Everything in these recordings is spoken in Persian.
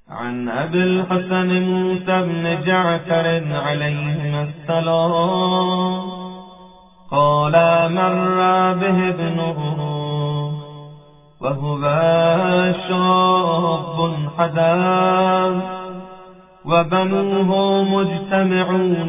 عن أبي الحسن موسى بن جعفر عليهما السلام قال مر به ابنه وهو شاب حدث وبنوه مجتمعون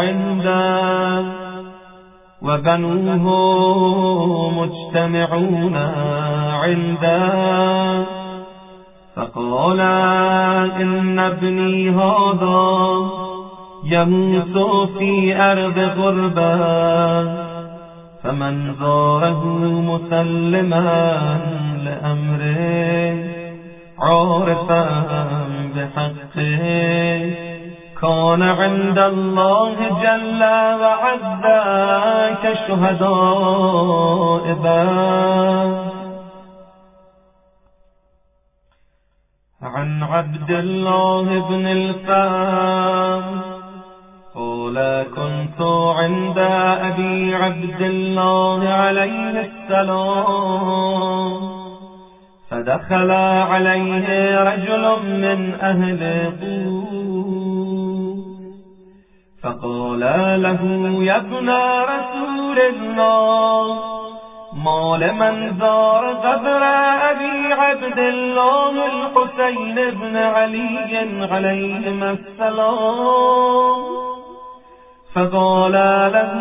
عنده فقال إن ابني هذا يموت في أرض غربة فمن زاره مسلما لأمره عارفا بحقه كان عند الله جل وعز كشهداء بدر. عن عبد الله بن الفام قال كنت عند أبي عبد الله عليه السلام فدخل عليه رجل من أهل طوس فقال له يا ابن رسول الله ما لمن زار قبر أبي عبد الله الحسين بن علي عليهما السلام فقال له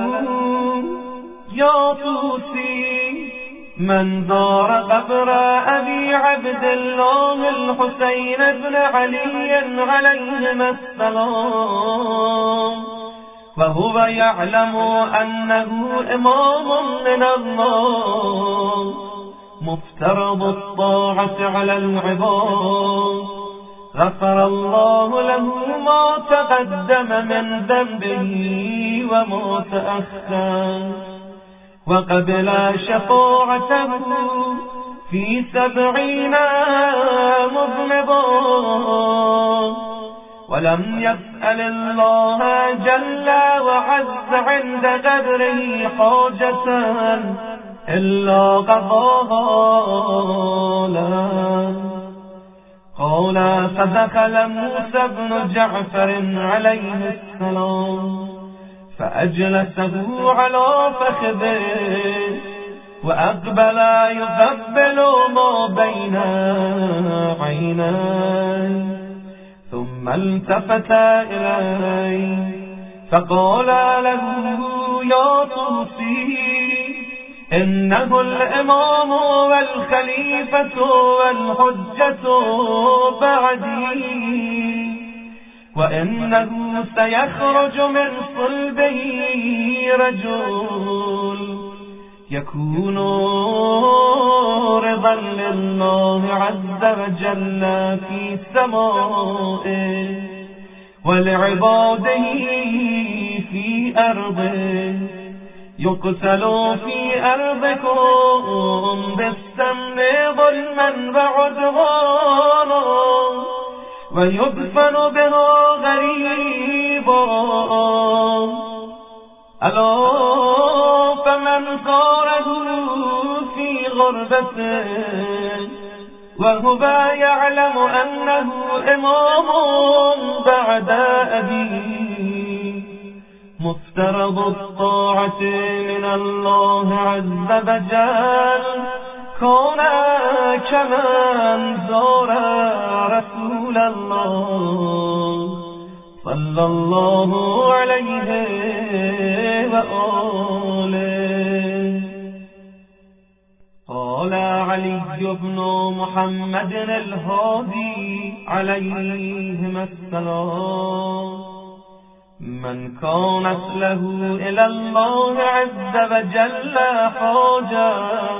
يا طوسي من زار قبر أبي عبد الله الحسين بن علي عليهما السلام وهو يعلم أنه إمام من الله مفترض الطاعة على العباد غفر الله له ما تقدم من ذنبه وما تأخر وقبل شفاعته في 70 مذنبا ولم يسأل الله جل وعز عند قبره حاجة إلا قضاها له. قال فدخل موسى بن جعفر عليه السلام فأجلسه على فخذه وأقبل يقبل ما بين عينيه ثم التفت إليه فقال له يا طوسي إنه الإمام والخليفة والحجة بعدي وإنه سيخرج من صلبه رجل يكون رضا لله عز وجل في سمائه ولعباده في أرضه يقتل في أرضكم بالسم ظلما وعدوانا ويدفن بها غريبا ألا فمن قاره في غربته وهو يعلم أنه إمام بعد أبيه مفترض الطاعة من الله عز وجل كان كمن زار رسول الله صلى الله عليه وآله. قال علي بن محمد الهادي عليهما السلام من كانت له إلى الله عز وجل حاجة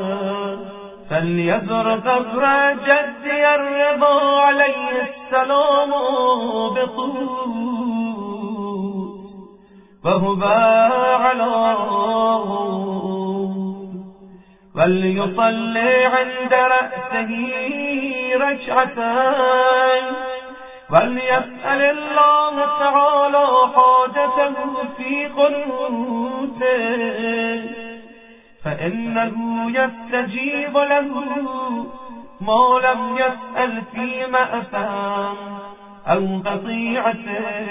فليزر قبر جدي الرضا عليه السلام بطوس وهو على وليصلي عند رأسه ركعتين وليسأل الله تعالى حاجته في قنوته فإنه يستجيب له ما لم يسأل في مأثم أو قطيعة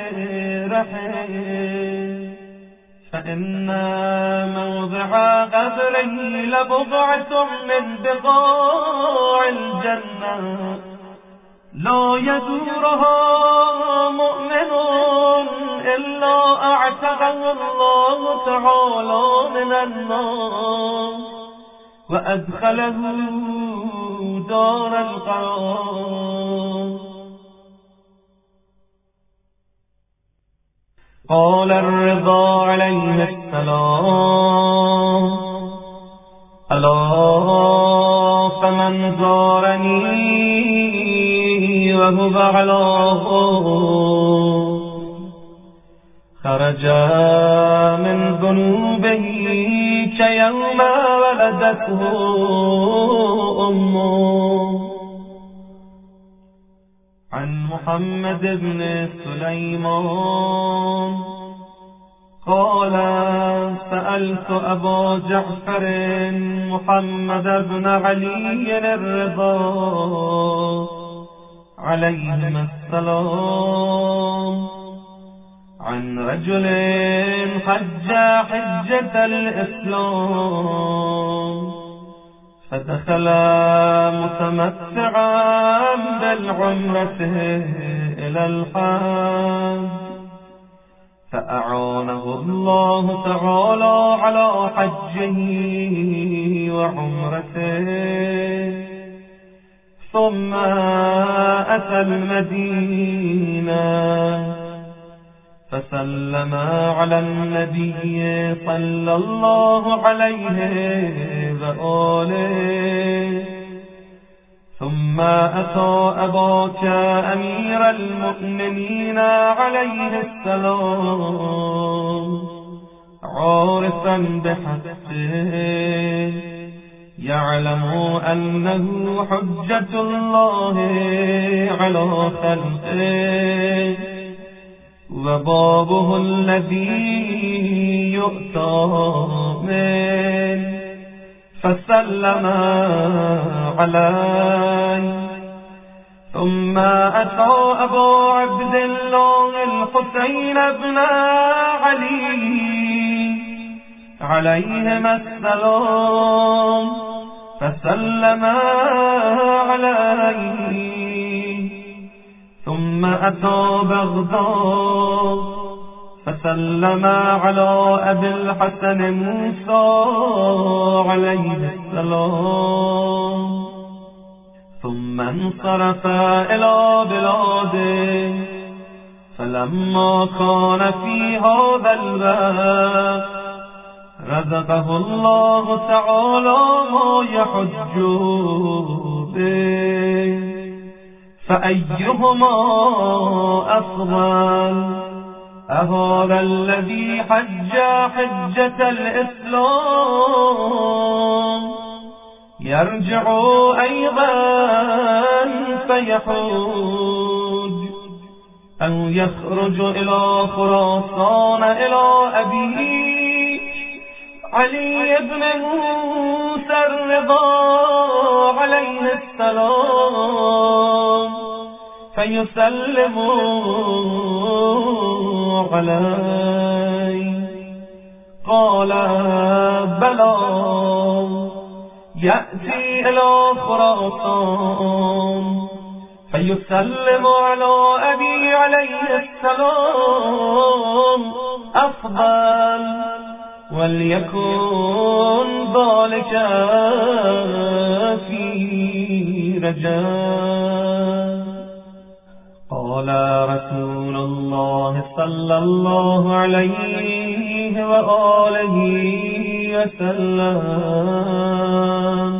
رحم، فإن موضع قبره لبضعة من بقاع الجنة لا يدورها مؤمن إلا أعتقه الله تعالى من النار وأدخله دار القرار. قال الرضا عليه السلام: ألا فمن زارني وهو على خرج من ذنوبه كيوم ولدته أمه. عن محمد بن سليمان قال: سألت أبا جعفر محمد بن علي الرضا عليهما السلام عن رجل حج حجة الإسلام فدخل متمتعا بالعمرة إلى الحج، فأعانه الله تعالى على حجه وعمرته، ثم أتى المدينة فسلم على النبي صلى الله عليه وآله، ثم أتى أباك أمير المؤمنين عليه السلام عارفا بحقه يعلم أنه حجة الله على خلقه وبابه الذي يؤتى منه، فسلم عليه، ثم أتى أبو عبد الله الحسين بن علي عليهما السلام فسلم عليه، ثم أتى بغداد فسلم على أبي الحسن موسى عليه السلام، ثم انصرف إلى بلاده، فلما كان في هذا الوقت رزقه الله تعالى ما يحج به، فأيهما أفضل، أهذا الذي حج حجة الإسلام يرجع أيضا فيحج، أو يخرج إلى خراسان إلى أبيه علي بن موسى الرضا عليه السلام فيسلم عليه؟ قال: بلى، يأتي إلى خراسان فيسلم على أبي عليه السلام أفضل، وليكن ذلك في رجاء. قال رسول الله صلى الله عليه وآله وسلم: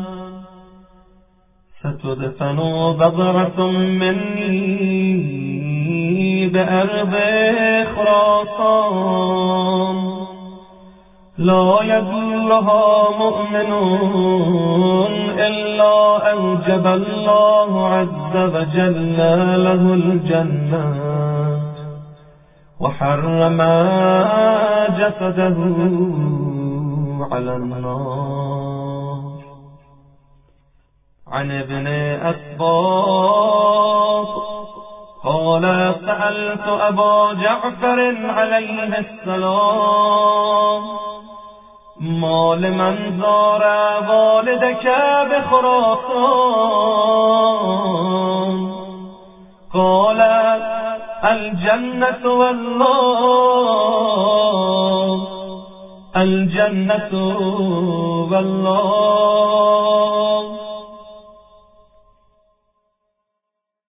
ستدفن بضعة مني بأرض خراسان لا يدلها مؤمن إلا أوجب الله عز وجل له الجنة وحرم جسده على النار. عن ابن أسباط قال سألت أبا جعفر عليه السلام ما لمن زار والدك بخراسان قال الجنة والله الجنة والله